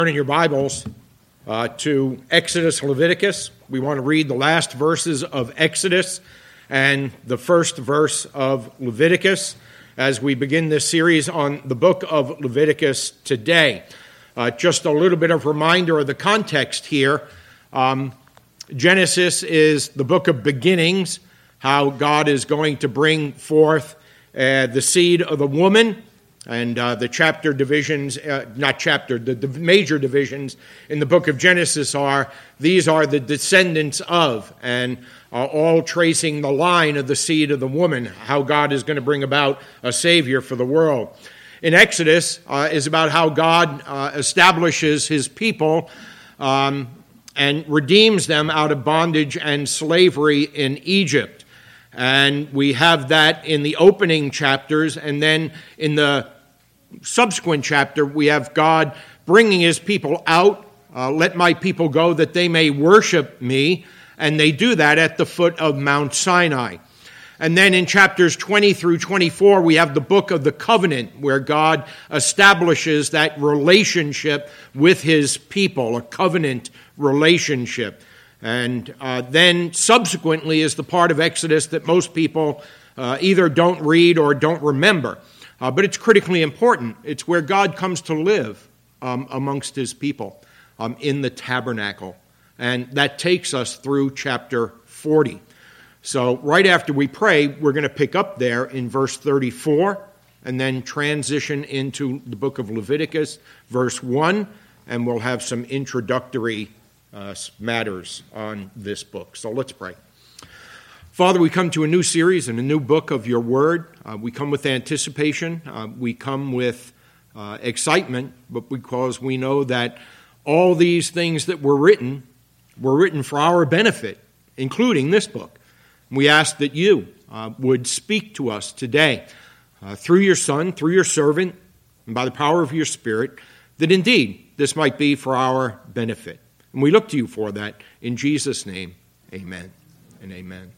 Turn in your Bibles to Exodus, Leviticus. We want to read the last verses of Exodus and the first verse of Leviticus as we begin this series on the book of Leviticus today. Just a little bit of reminder of the context here. Genesis is the book of beginnings, how God is going to bring forth the seed of the woman. And the chapter divisions, the major divisions in the book of Genesis these are the descendants of, and all tracing the line of the seed of the woman, how God is going to bring about a Savior for the world. In Exodus is about how God establishes his people and redeems them out of bondage and slavery in Egypt. And we have that in the opening chapters, and then in the subsequent chapter, we have God bringing his people out. Let my people go that they may worship me, and they do that at the foot of Mount Sinai. And then in chapters 20 through 24, we have the book of the covenant, where God establishes that relationship with his people, a covenant relationship. And then subsequently is the part of Exodus that most people either don't read or don't remember. But it's critically important. It's where God comes to live amongst his people in the tabernacle. And that takes us through chapter 40. So right after we pray, we're going to pick up there in verse 34 and then transition into the book of Leviticus, verse 1, and we'll have some introductory matters on this book. So let's pray. Father, we come to a new series and a new book of your word. We come with anticipation. We come with excitement, but because we know that all these things that were written for our benefit, including this book. We ask that you would speak to us today through your Son, through your servant, and by the power of your Spirit, that indeed this might be for our benefit. And we look to you for that. In Jesus' name, amen and amen.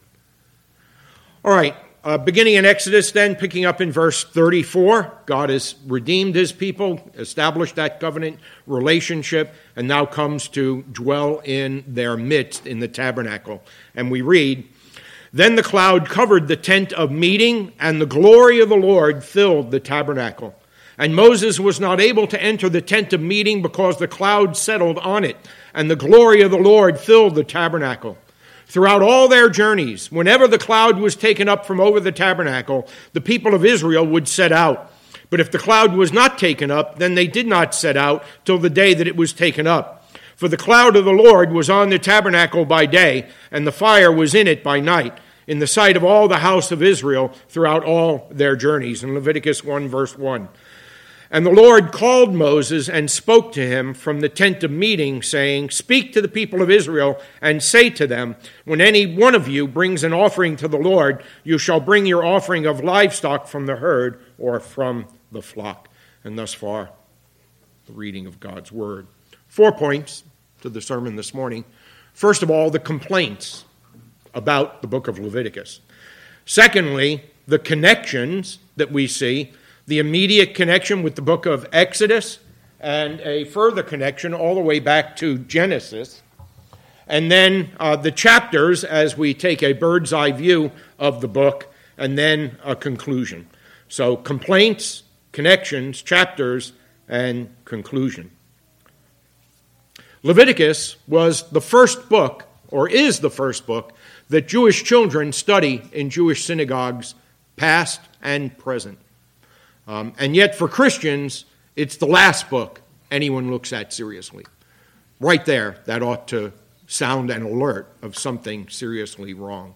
All right, beginning in Exodus then, picking up in verse 34, God has redeemed his people, established that covenant relationship, and now comes to dwell in their midst in the tabernacle. And we read, "Then the cloud covered the tent of meeting, and the glory of the Lord filled the tabernacle. And Moses was not able to enter the tent of meeting because the cloud settled on it, and the glory of the Lord filled the tabernacle. Throughout all their journeys, whenever the cloud was taken up from over the tabernacle, the people of Israel would set out. But if the cloud was not taken up, then they did not set out till the day that it was taken up. For the cloud of the Lord was on the tabernacle by day, and the fire was in it by night, in the sight of all the house of Israel throughout all their journeys." In Leviticus 1, verse 1. "And the Lord called Moses and spoke to him from the tent of meeting, saying, 'Speak to the people of Israel and say to them, when any one of you brings an offering to the Lord, you shall bring your offering of livestock from the herd or from the flock.'" And thus far, the reading of God's word. 4 points to the sermon this morning. First of all, the complaints about the book of Leviticus. Secondly, the connections that we see, the immediate connection with the book of Exodus, and a further connection all the way back to Genesis. And then the chapters as we take a bird's eye view of the book, and then a conclusion. So complaints, connections, chapters, and conclusion. Leviticus was the first book, or is the first book, that Jewish children study in Jewish synagogues, past and present. And yet for Christians, it's the last book anyone looks at seriously. Right there, that ought to sound an alert of something seriously wrong.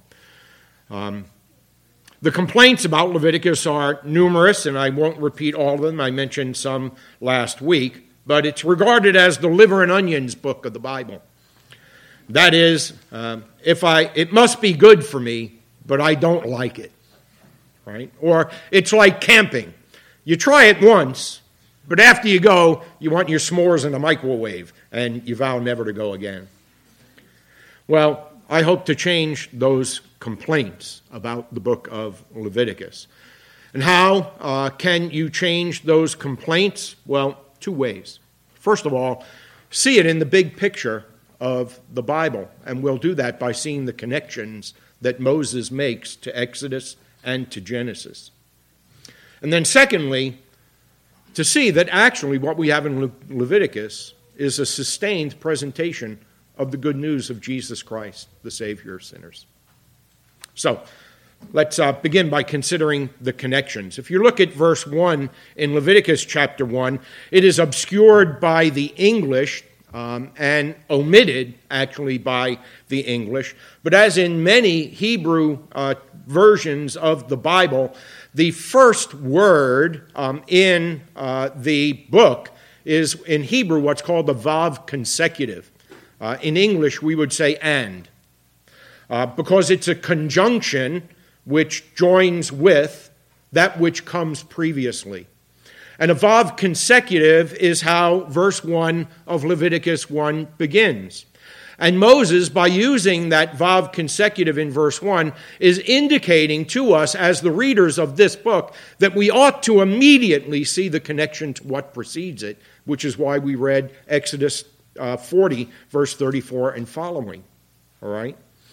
The complaints about Leviticus are numerous, and I won't repeat all of them. I mentioned some last week, but it's regarded as the liver and onions book of the Bible. That is, it must be good for me, but I don't like it, right? Or it's like camping. You try it once, but after you go, you want your s'mores in a microwave, and you vow never to go again. Well, I hope to change those complaints about the book of Leviticus. And how can you change those complaints? Well, two ways. first of all, see it in the big picture of the Bible. And we'll do that by seeing the connections that Moses makes to Exodus and to Genesis. And then secondly, to see that actually what we have in Leviticus is a sustained presentation of the good news of Jesus Christ, the Savior of sinners. So, let's begin by considering the connections. If you look at verse 1 in Leviticus chapter 1, it is obscured by the English and omitted, actually, by the English. But as in many Hebrew versions of the Bible, the first word in the book is, in Hebrew, what's called the vav consecutive. In English, we would say and. Because it's a conjunction which joins with that which comes previously. And a vav consecutive is how verse 1 of Leviticus 1 begins. And Moses, by using that vav consecutive in verse 1, is indicating to us as the readers of this book that we ought to immediately see the connection to what precedes it, which is why we read Exodus 40, verse 34 and following. All right?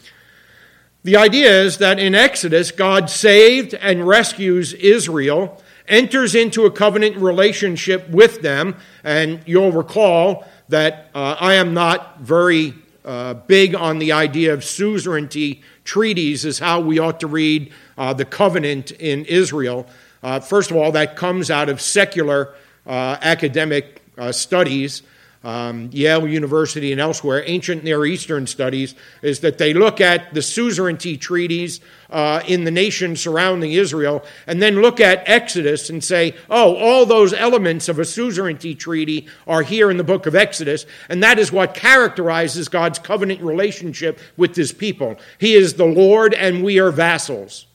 The idea is that in Exodus, God saved and rescues Israel, enters into a covenant relationship with them, and you'll recall that I am not very big on the idea of suzerainty treaties as how we ought to read the covenant in Israel. First of all, that comes out of secular academic studies. Yale University and elsewhere, ancient Near Eastern studies, is that they look at the suzerainty treaties in the nation surrounding Israel and then look at Exodus and say, oh, all those elements of a suzerainty treaty are here in the book of Exodus, and that is what characterizes God's covenant relationship with his people. He is the Lord and we are vassals.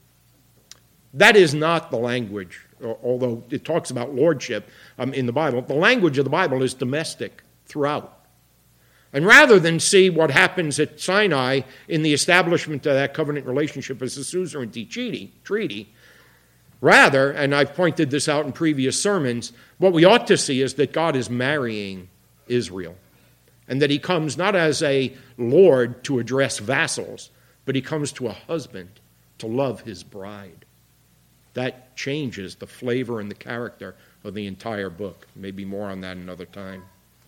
That is not the language, although it talks about lordship in the Bible. The language of the Bible is domestic throughout. And rather than see what happens at Sinai in the establishment of that covenant relationship as a suzerainty treaty, rather, and I've pointed this out in previous sermons, what we ought to see is that God is marrying Israel. And that he comes not as a lord to address vassals, but he comes to a husband to love his bride. That changes the flavor and the character of the entire book. Maybe more on that another time.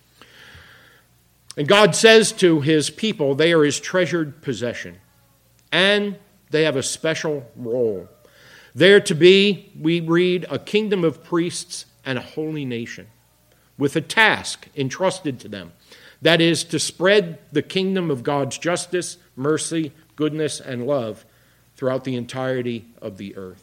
And God says to his people, they are his treasured possession. And they have a special role. They're to be, we read, a kingdom of priests and a holy nation, with a task entrusted to them. That is, to spread the kingdom of God's justice, mercy, goodness, and love throughout the entirety of the earth.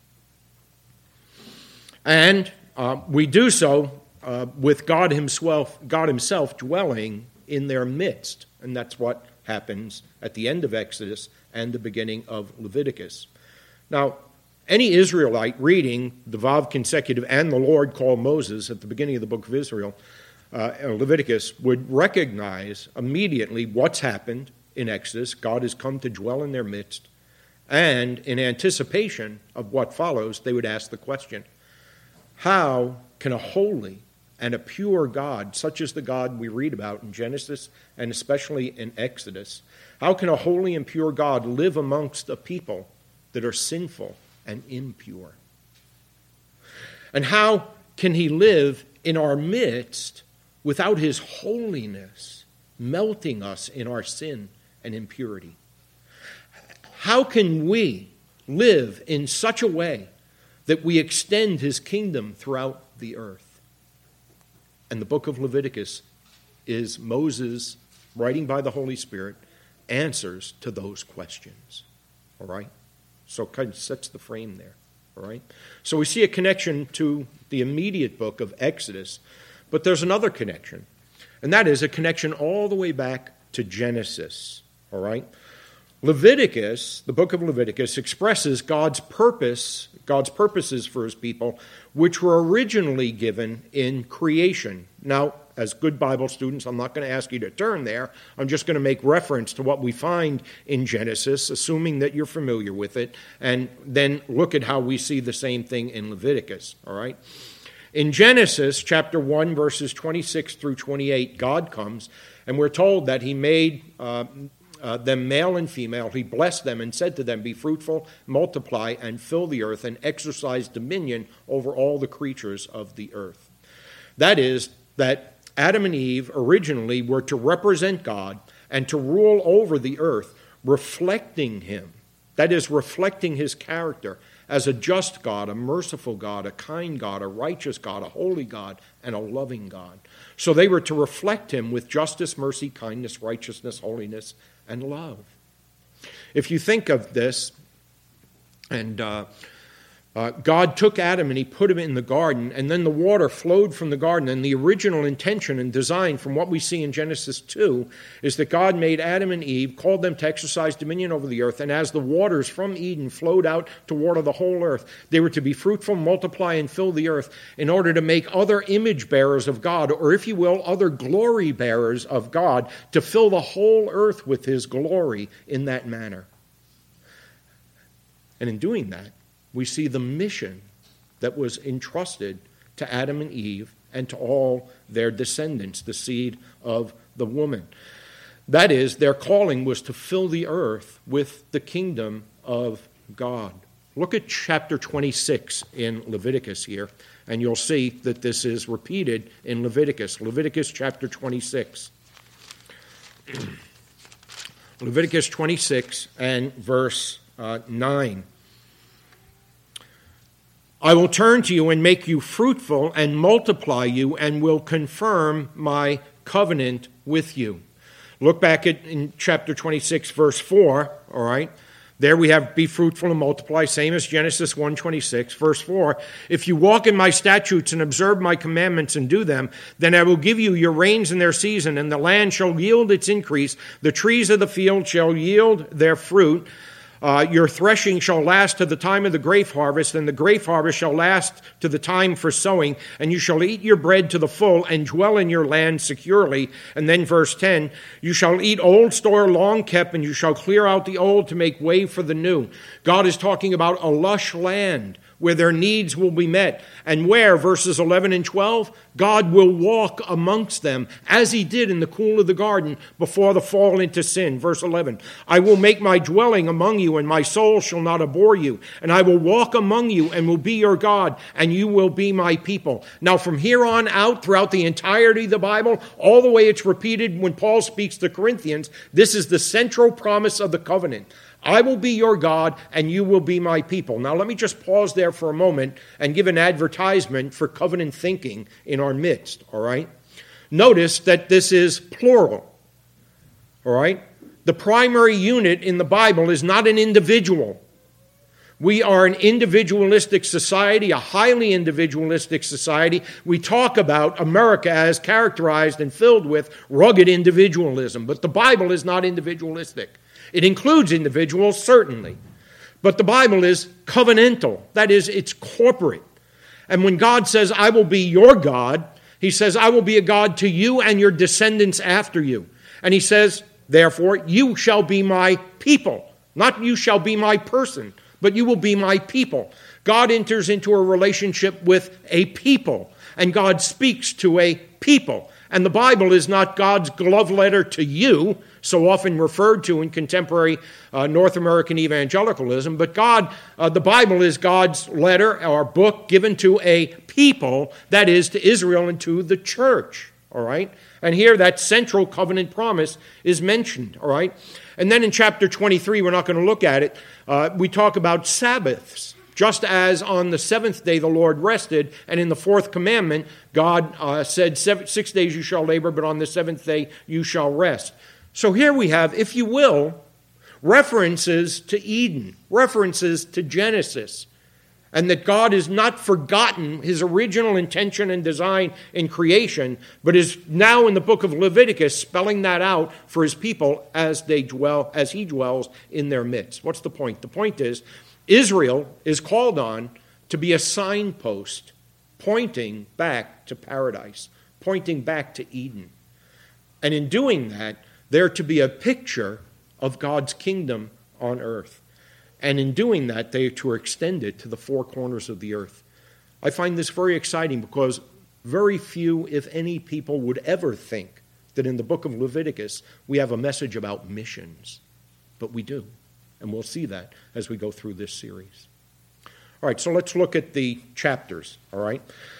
And we do so with God himself dwelling in their midst. And that's what happens at the end of Exodus and the beginning of Leviticus. Now, any Israelite reading the Vav consecutive and the Lord called Moses at the beginning of the book of Leviticus would recognize immediately what's happened in Exodus. God has come to dwell in their midst. And in anticipation of what follows, they would ask the question, how can a holy and a pure God, such as the God we read about in Genesis and especially in Exodus, how can a holy and pure God live amongst a people that are sinful and impure? And how can he live in our midst without his holiness melting us in our sin and impurity? How can we live in such a way that we extend his kingdom throughout the earth? And the book of Leviticus is Moses, writing by the Holy Spirit, answers to those questions. All right? So it kind of sets the frame there. All right? So we see a connection to the immediate book of Exodus, but there's another connection, and that is a connection all the way back to Genesis. All right? Leviticus, the book of Leviticus, expresses God's purposes for his people, which were originally given in creation. Now, as good Bible students, I'm not going to ask you to turn there. I'm just going to make reference to what we find in Genesis, assuming that you're familiar with it, and then look at how we see the same thing in Leviticus, all right? In Genesis chapter 1, verses 26 through 28, God comes, and we're told that he made them male and female. He blessed them and said to them, "Be fruitful, multiply, and fill the earth, and exercise dominion over all the creatures of the earth." That is, that Adam and Eve originally were to represent God and to rule over the earth, reflecting him. That is, reflecting his character as a just God, a merciful God, a kind God, a righteous God, a holy God, and a loving God. So they were to reflect him with justice, mercy, kindness, righteousness, holiness, and love. If you think of this, and God took Adam and he put him in the garden, and then the water flowed from the garden, and the original intention and design from what we see in Genesis 2 is that God made Adam and Eve, called them to exercise dominion over the earth, and as the waters from Eden flowed out to water the whole earth, they were to be fruitful, multiply, and fill the earth in order to make other image bearers of God, or if you will, other glory bearers of God, to fill the whole earth with his glory in that manner. And in doing that, we see the mission that was entrusted to Adam and Eve and to all their descendants, the seed of the woman. That is, their calling was to fill the earth with the kingdom of God. Look at chapter 26 in Leviticus here, and you'll see that this is repeated in Leviticus. Leviticus chapter 26. Leviticus 26 and verse 9. "I will turn to you and make you fruitful and multiply you and will confirm my covenant with you." Look back in chapter 26, verse 4, all right? There we have be fruitful and multiply, same as Genesis 1:26. Verse 4, "If you walk in my statutes and observe my commandments and do them, then I will give you your rains in their season, and the land shall yield its increase. The trees of the field shall yield their fruit. Your threshing shall last to the time of the grape harvest, and the grape harvest shall last to the time for sowing, and you shall eat your bread to the full and dwell in your land securely." And then verse 10, "You shall eat old store long kept, and you shall clear out the old to make way for the new." God is talking about a lush land where their needs will be met, and where, verses 11 and 12, God will walk amongst them as he did in the cool of the garden before the fall into sin. Verse 11, "I will make my dwelling among you, and my soul shall not abhor you, and I will walk among you and will be your God, and you will be my people." Now from here on out, throughout the entirety of the Bible, all the way it's repeated when Paul speaks to Corinthians, this is the central promise of the covenant. I will be your God, and you will be my people. Now, let me just pause there for a moment and give an advertisement for covenant thinking in our midst, all right? Notice that this is plural, all right? The primary unit in the Bible is not an individual. We are an individualistic society, a highly individualistic society. We talk about America as characterized and filled with rugged individualism, but the Bible is not individualistic. It includes individuals, certainly. But the Bible is covenantal. That is, it's corporate. And when God says, "I will be your God," he says, "I will be a God to you and your descendants after you." And he says, therefore, "You shall be my people." Not "you shall be my person," but "you will be my people." God enters into a relationship with a people, and God speaks to a people. And the Bible is not God's love letter to you, so often referred to in contemporary North American evangelicalism, but the Bible is God's letter or book given to a people, that is, to Israel and to the church, all right? And here that central covenant promise is mentioned, all right? And then in chapter 23, we're not going to look at it, we talk about Sabbaths. Just as on the seventh day the Lord rested, and in the fourth commandment, God said, 6 days you shall labor, but on the seventh day you shall rest. So here we have, if you will, references to Eden, references to Genesis, and that God has not forgotten his original intention and design in creation, but is now in the book of Leviticus spelling that out for his people as he dwells in their midst. What's the point? The point is, Israel is called on to be a signpost pointing back to paradise, pointing back to Eden. And in doing that, they're to be a picture of God's kingdom on earth. And in doing that, they are to extend it to the four corners of the earth. I find this very exciting because very few, if any, people would ever think that in the book of Leviticus we have a message about missions. But we do, and we'll see that as we go through this series. All right, so let's look at the chapters, all right?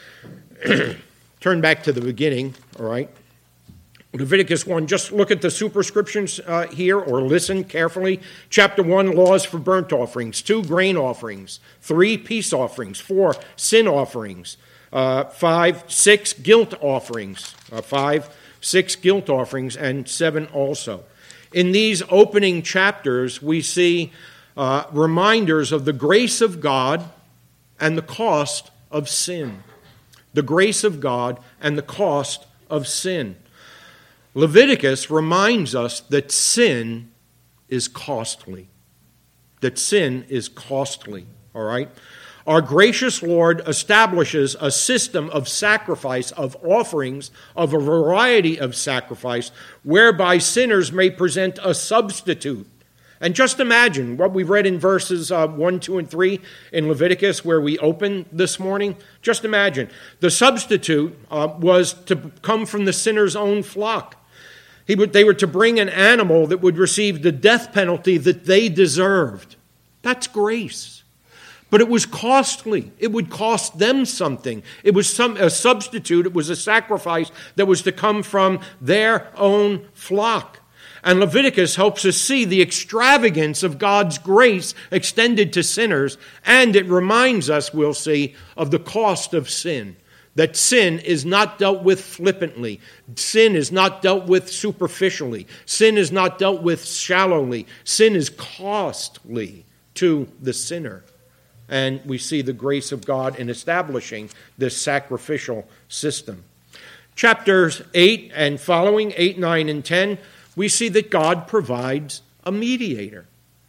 Turn back to the beginning, all right? Leviticus 1, just look at the superscriptions here, or listen carefully. Chapter 1, laws for burnt offerings. 2, grain offerings. 3, peace offerings. 4, sin offerings. 5, 6, guilt offerings. 5, 6 guilt offerings, and 7 also. In these opening chapters, we see reminders of the grace of God and the cost of sin. The grace of God and the cost of sin. Leviticus reminds us that sin is costly. That sin is costly, all right? Our gracious Lord establishes a system of sacrifice, of offerings, of a variety of sacrifice, whereby sinners may present a substitute. And just imagine what we read in verses 1, 2, and 3 in Leviticus where we opened this morning. Just imagine. The substitute was to come from the sinner's own flock. They were to bring an animal that would receive the death penalty that they deserved. That's grace. But it was costly. It would cost them something. It was a substitute. It was a sacrifice that was to come from their own flock. And Leviticus helps us see the extravagance of God's grace extended to sinners, and it reminds us, we'll see, of the cost of sin. That sin is not dealt with flippantly. Sin is not dealt with superficially. Sin is not dealt with shallowly. Sin is costly to the sinner. And we see the grace of God in establishing this sacrificial system. Chapters 8 and following, 8, 9, and 10, we see that God provides a mediator.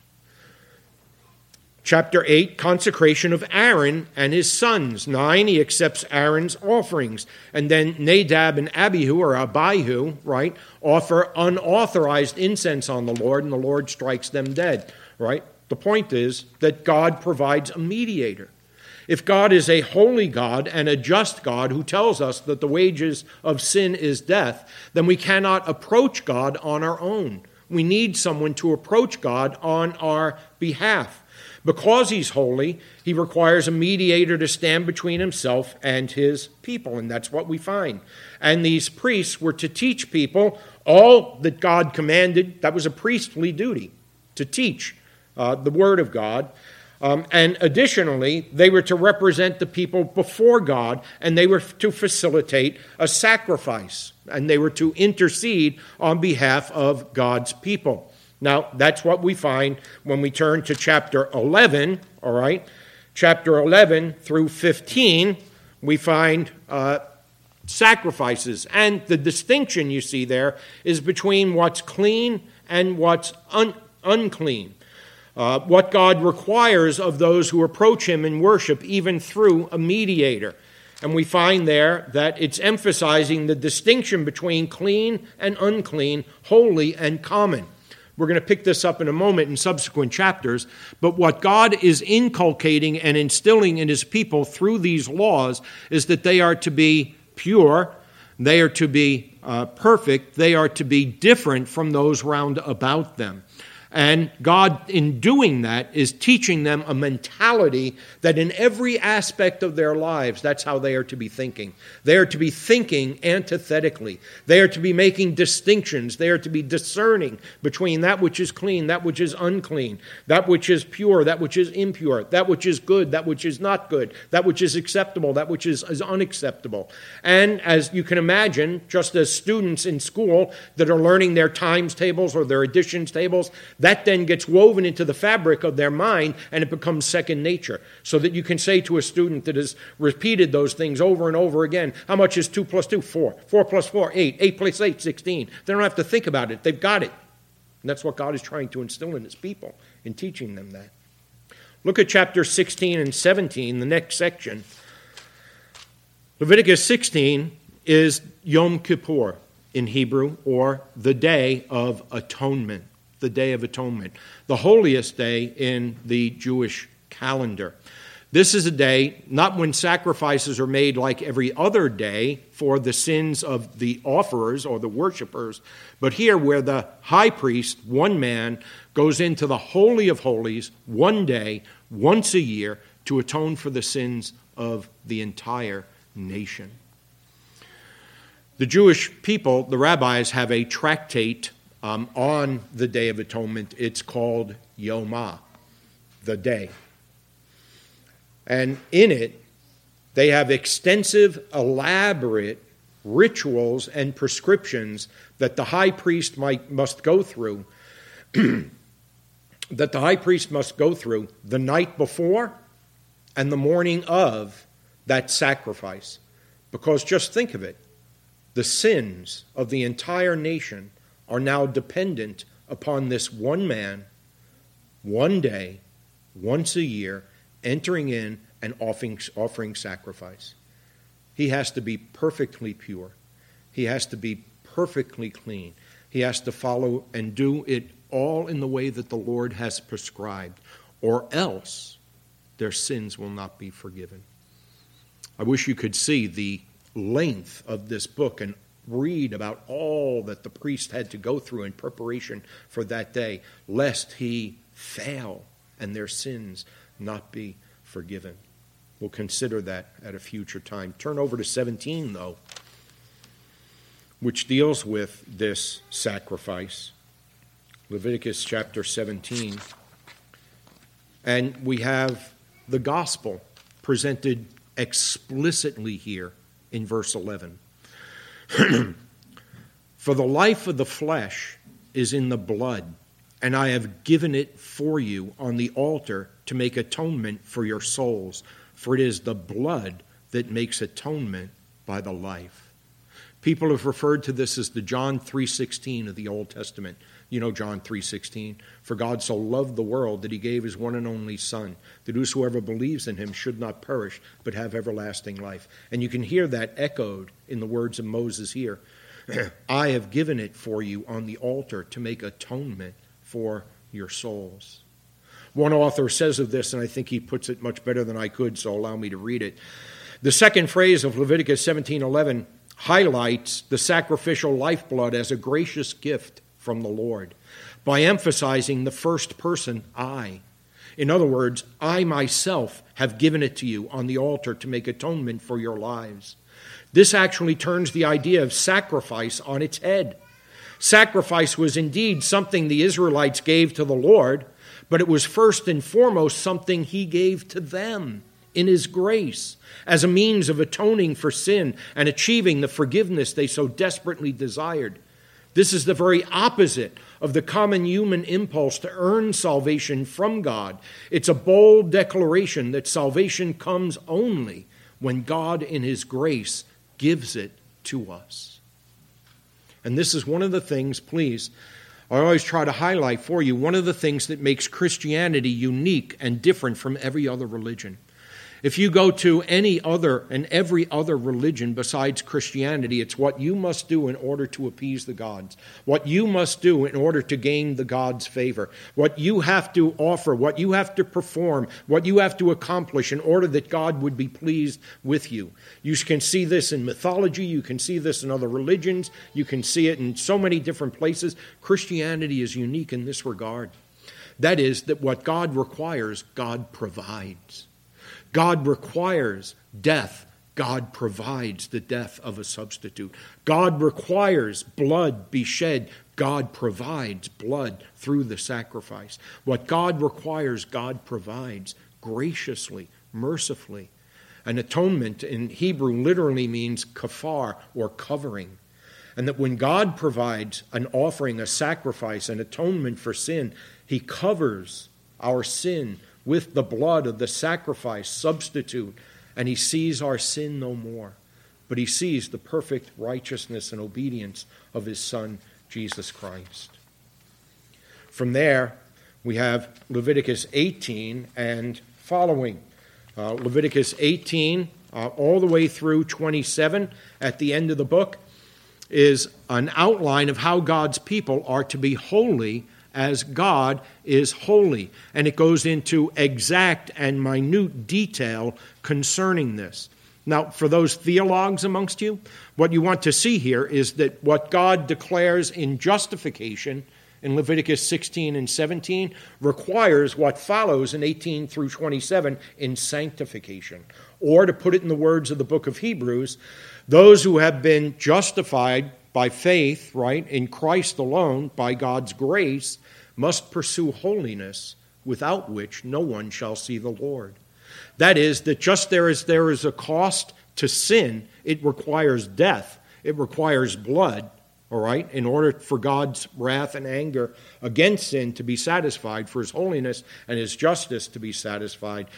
Chapter 8, consecration of Aaron and his sons. 9, he accepts Aaron's offerings. And then Nadab and Abihu, or Abihu, right, offer unauthorized incense on the Lord, and the Lord strikes them dead, right? The point is that God provides a mediator. If God is a holy God and a just God who tells us that the wages of sin is death, then we cannot approach God on our own. We need someone to approach God on our behalf. Because he's holy, he requires a mediator to stand between himself and his people, and that's what we find. And these priests were to teach people all that God commanded. That was a priestly duty, to teach the word of God. And additionally, they were to represent the people before God, and they were to facilitate a sacrifice, and they were to intercede on behalf of God's people. Now, that's what we find when we turn to chapter 11, all right? Chapter 11 through 15, we find sacrifices. And the distinction you see there is between what's clean and what's unclean. What God requires of those who approach him in worship, even through a mediator. And we find there that it's emphasizing the distinction between clean and unclean, holy and common. We're going to pick this up in a moment in subsequent chapters, but what God is inculcating and instilling in his people through these laws is that they are to be pure, they are to be perfect, they are to be different from those round about them. And God, in doing that, is teaching them a mentality that in every aspect of their lives, that's how they are to be thinking. They are to be thinking antithetically. They are to be making distinctions. They are to be discerning between that which is clean, that which is unclean, that which is pure, that which is impure, that which is good, that which is not good, that which is acceptable, that which is unacceptable. And as you can imagine, just as students in school that are learning their times tables or their additions tables, that then gets woven into the fabric of their mind, and it becomes second nature. So that you can say to a student that has repeated those things over and over again, how much is 2 plus 2? 4. 4 plus 4, 8. 8 plus 8, 16. They don't have to think about it. They've got it. And that's what God is trying to instill in his people, in teaching them that. Look at chapter 16 and 17, the next section. Leviticus 16 is Yom Kippur in Hebrew, or the Day of Atonement. The Day of Atonement, the holiest day in the Jewish calendar. This is a day not when sacrifices are made like every other day for the sins of the offerers or the worshipers, but here where the high priest, one man, goes into the Holy of Holies one day, once a year, to atone for the sins of the entire nation. The Jewish people, the rabbis, have a tractate on the Day of Atonement. It's called Yomah, the day. And in it, they have extensive, elaborate rituals and prescriptions that the high priest must go through, the night before and the morning of that sacrifice. Because just think of it, the sins of the entire nation are now dependent upon this one man, one day, once a year, entering in and offering sacrifice. He has to be perfectly pure. He has to be perfectly clean. He has to follow and do it all in the way that the Lord has prescribed, or else their sins will not be forgiven. I wish you could see the length of this book and read about all that the priest had to go through in preparation for that day, lest he fail and their sins not be forgiven. We'll consider that at a future time. Turn over to 17, though, which deals with this sacrifice. Leviticus chapter 17. And we have the gospel presented explicitly here in verse 11. For the life of the flesh is in the blood, and I have given it for you on the altar to make atonement for your souls. For it is the blood that makes atonement by the life. People have referred to this as the John 3:16 of the Old Testament. You know John 3:16. For God so loved the world that he gave his one and only Son, that whosoever believes in him should not perish, but have everlasting life. And you can hear that echoed in the words of Moses here. I have given it for you on the altar to make atonement for your souls. One author says of this, and I think he puts it much better than I could, so allow me to read it. The second phrase of Leviticus 17:11 highlights the sacrificial lifeblood as a gracious gift from the Lord by emphasizing the first person, I. In other words, I myself have given it to you on the altar to make atonement for your lives. This actually turns the idea of sacrifice on its head. Sacrifice was indeed something the Israelites gave to the Lord, but it was first and foremost something he gave to them in his grace as a means of atoning for sin and achieving the forgiveness they so desperately desired. This is the very opposite of the common human impulse to earn salvation from God. It's a bold declaration that salvation comes only when God in his grace gives it to us. And this is one of the things, please, I always try to highlight for you, one of the things that makes Christianity unique and different from every other religion. If you go to any other and every other religion besides Christianity, it's what you must do in order to appease the gods, what you must do in order to gain the gods' favor, what you have to offer, what you have to perform, what you have to accomplish in order that God would be pleased with you. You can see this in mythology, you can see this in other religions, you can see it in so many different places. Christianity is unique in this regard. That is, that what God requires, God provides. God requires death. God provides the death of a substitute. God requires blood be shed. God provides blood through the sacrifice. What God requires, God provides graciously, mercifully. An atonement in Hebrew literally means kafar, or covering. And that when God provides an offering, a sacrifice, an atonement for sin, he covers our sin with the blood of the sacrifice substitute, and he sees our sin no more, but he sees the perfect righteousness and obedience of his Son, Jesus Christ. From there, we have Leviticus 18 and following. Leviticus 18, all the way through 27, at the end of the book, is an outline of how God's people are to be holy as God is holy. And it goes into exact and minute detail concerning this. Now, for those theologues amongst you, what you want to see here is that what God declares in justification in Leviticus 16 and 17 requires what follows in 18 through 27 in sanctification. Or, to put it in the words of the book of Hebrews, those who have been justified by faith, right, in Christ alone, by God's grace, must pursue holiness, without which no one shall see the Lord. That is, that just there is a cost to sin, it requires death, it requires blood, all right, in order for God's wrath and anger against sin to be satisfied, for his holiness and his justice to be satisfied.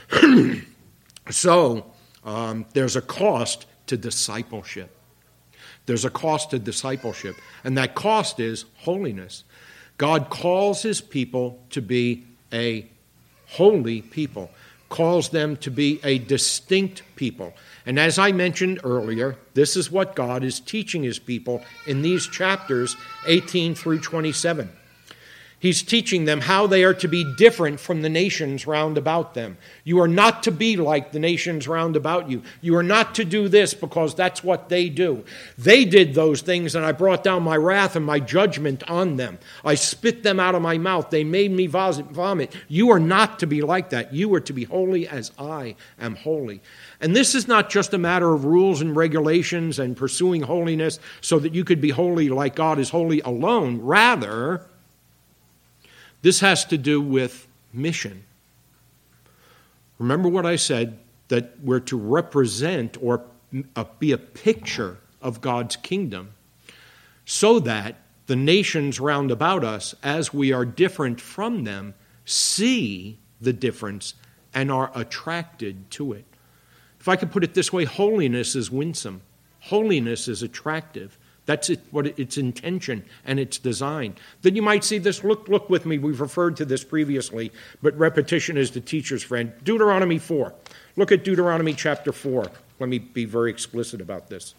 So, there's a cost to discipleship. There's a cost to discipleship, and that cost is holiness. God calls his people to be a holy people, calls them to be a distinct people. And as I mentioned earlier, this is what God is teaching his people in these chapters 18 through 27. He's teaching them how they are to be different from the nations round about them. You are not to be like the nations round about you. You are not to do this because that's what they do. They did those things, and I brought down my wrath and my judgment on them. I spit them out of my mouth. They made me vomit. You are not to be like that. You are to be holy as I am holy. And this is not just a matter of rules and regulations and pursuing holiness so that you could be holy like God is holy alone. Rather, this has to do with mission. Remember what I said, that we're to represent or be a picture of God's kingdom so that the nations round about us, as we are different from them, see the difference and are attracted to it. If I could put it this way, holiness is winsome. Holiness is attractive. That's its intention and its design. Then you might see this. Look with me. We've referred to this previously, but repetition is the teacher's friend. Deuteronomy 4. Look at Deuteronomy chapter 4. Let me be very explicit about this.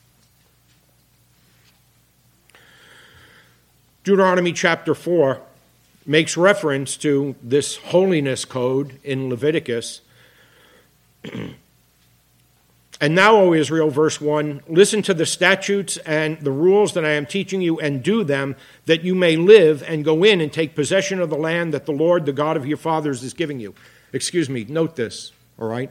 Deuteronomy chapter 4 makes reference to this holiness code in Leviticus. And now, O Israel, verse 1, listen to the statutes and the rules that I am teaching you, and do them, that you may live and go in and take possession of the land that the Lord, the God of your fathers, is giving you. Note this, all right?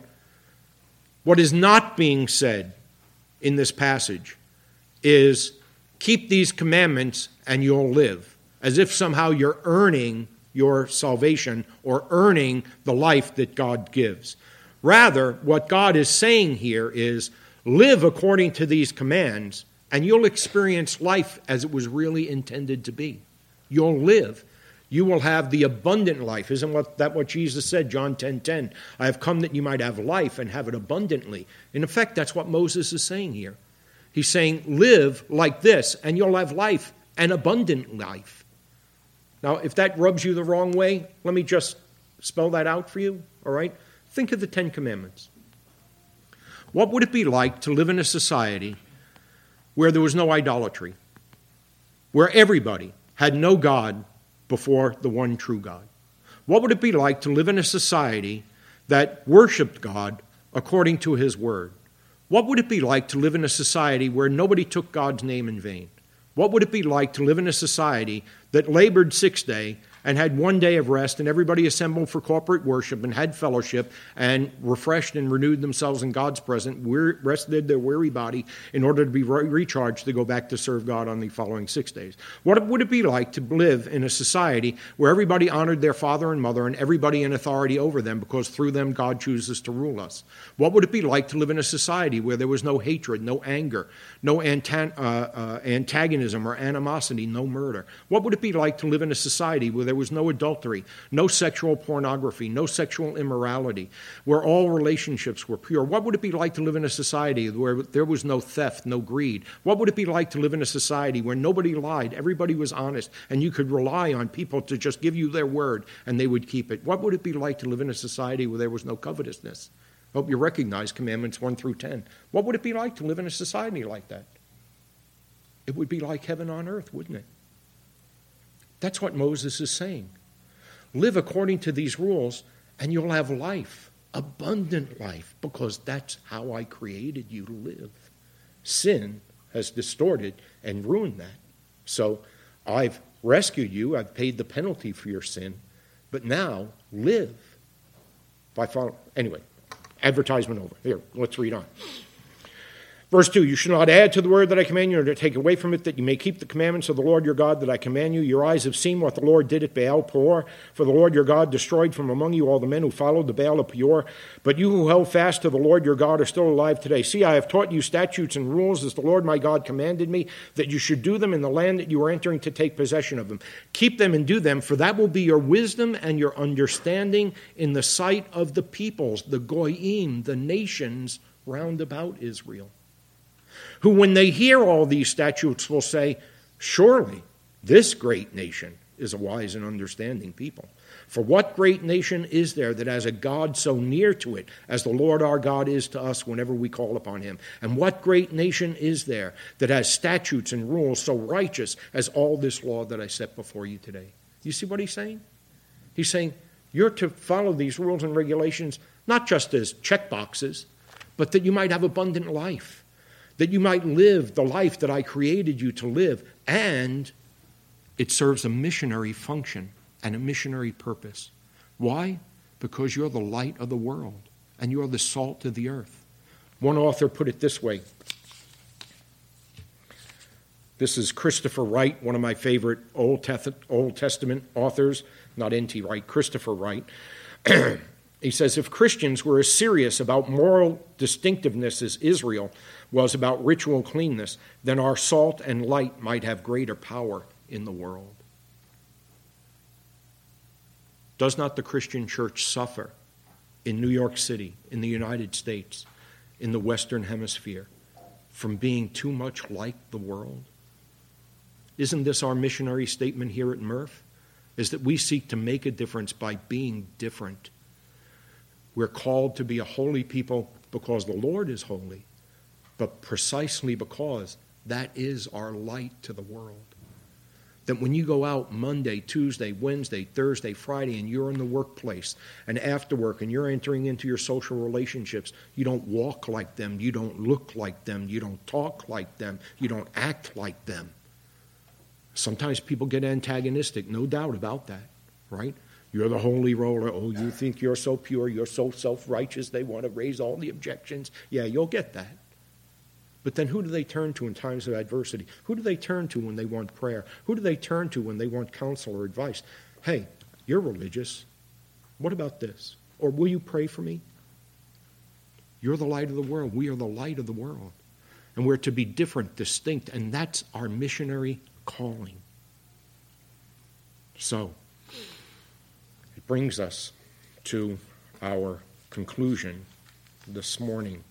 What is not being said in this passage is, keep these commandments and you'll live, as if somehow you're earning your salvation or earning the life that God gives. Rather, what God is saying here is, live according to these commands, and you'll experience life as it was really intended to be. You'll live. You will have the abundant life. Isn't that what Jesus said, John 10:10? I have come that you might have life and have it abundantly. In effect, that's what Moses is saying here. He's saying, live like this, and you'll have life, an abundant life. Now, if that rubs you the wrong way, let me just spell that out for you, all right? Think of the Ten Commandments. What would it be like to live in a society where there was no idolatry, where everybody had no God before the one true God? What would it be like to live in a society that worshiped God according to his word? What would it be like to live in a society where nobody took God's name in vain? What would it be like to live in a society that labored 6 days and had 1 day of rest, and everybody assembled for corporate worship and had fellowship and refreshed and renewed themselves in God's presence, rested their weary body in order to be recharged to go back to serve God on the following 6 days? What would it be like to live in a society where everybody honored their father and mother and everybody in authority over them because through them God chooses to rule us? What would it be like to live in a society where there was no hatred, no anger, no antagonism or animosity, no murder? What would it be like to live in a society where there was no adultery, no sexual pornography, no sexual immorality, where all relationships were pure? What would it be like to live in a society where there was no theft, no greed? What would it be like to live in a society where nobody lied, everybody was honest, and you could rely on people to just give you their word and they would keep it? What would it be like to live in a society where there was no covetousness? I hope you recognize commandments 1 through 10. What would it be like to live in a society like that? It would be like heaven on earth, wouldn't it? That's what Moses is saying. Live according to these rules, and you'll have life, abundant life, because that's how I created you to live. Sin has distorted and ruined that. So I've rescued you. I've paid the penalty for your sin. But now, live by following. Anyway, advertisement over. Here, let's read on. Verse 2, you shall not add to the word that I command you, or to take away from it, that you may keep the commandments of the Lord your God that I command you. Your eyes have seen what the Lord did at Baal Peor. For the Lord your God destroyed from among you all the men who followed the Baal of Peor. But you who held fast to the Lord your God are still alive today. See, I have taught you statutes and rules as the Lord my God commanded me, that you should do them in the land that you are entering to take possession of them. Keep them and do them, for that will be your wisdom and your understanding in the sight of the peoples, the goyim, the nations round about Israel, who when they hear all these statutes will say, surely this great nation is a wise and understanding people. For what great nation is there that has a God so near to it as the Lord our God is to us whenever we call upon him? And what great nation is there that has statutes and rules so righteous as all this law that I set before you today? You see what he's saying? He's saying you're to follow these rules and regulations not just as check boxes, but that you might have abundant life, that you might live the life that I created you to live, and it serves a missionary function and a missionary purpose. Why? Because you're the light of the world, and you're the salt of the earth. One author put it this way. This is Christopher Wright, one of my favorite Old Testament authors, not N.T. Wright, Christopher Wright. He says, if Christians were as serious about moral distinctiveness as Israel was about ritual cleanness, then our salt and light might have greater power in the world. Does not the Christian church suffer in New York City, in the United States, in the Western Hemisphere, from being too much like the world? Isn't this our missionary statement here at Murph? Is that we seek to make a difference by being different. We're called to be a holy people because the Lord is holy, but precisely because that is our light to the world. That when you go out Monday, Tuesday, Wednesday, Thursday, Friday, and you're in the workplace, and after work, and you're entering into your social relationships, you don't walk like them, you don't look like them, you don't talk like them, you don't act like them. Sometimes people get antagonistic, no doubt about that, right? You're the holy roller. Oh, you think you're so pure, you're so self-righteous, they want to raise all the objections. Yeah, you'll get that. But then who do they turn to in times of adversity? Who do they turn to when they want prayer? Who do they turn to when they want counsel or advice? Hey, you're religious. What about this? Or will you pray for me? You're the light of the world. We are the light of the world. And we're to be different, distinct, and that's our missionary calling. So, brings us to our conclusion this morning.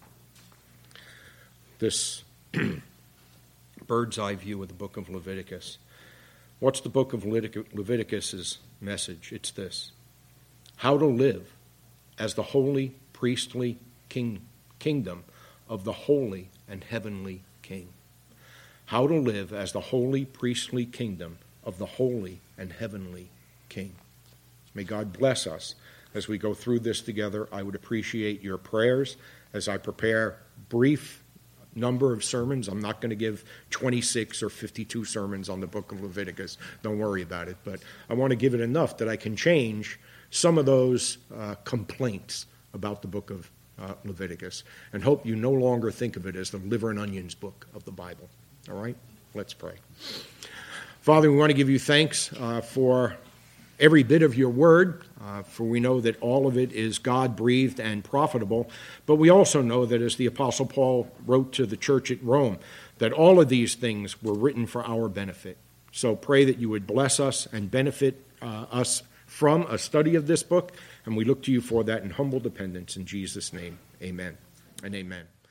This bird's eye view of the book of Leviticus. What's the book of Leviticus's message? It's this: how to live as the holy priestly kingdom of the holy and heavenly King. How to live as the holy priestly kingdom of the holy and heavenly King. May God bless us as we go through this together. I would appreciate your prayers as I prepare brief number of sermons. I'm not going to give 26 or 52 sermons on the book of Leviticus. Don't worry about it. But I want to give it enough that I can change some of those complaints about the book of Leviticus, and hope you no longer think of it as the liver and onions book of the Bible. All right? Let's pray. Father, we want to give you thanks for every bit of your word, for we know that all of it is God-breathed and profitable, but we also know that, as the Apostle Paul wrote to the church at Rome, that all of these things were written for our benefit. So pray that you would bless us and benefit us from a study of this book, and we look to you for that in humble dependence. In Jesus' name, amen and amen.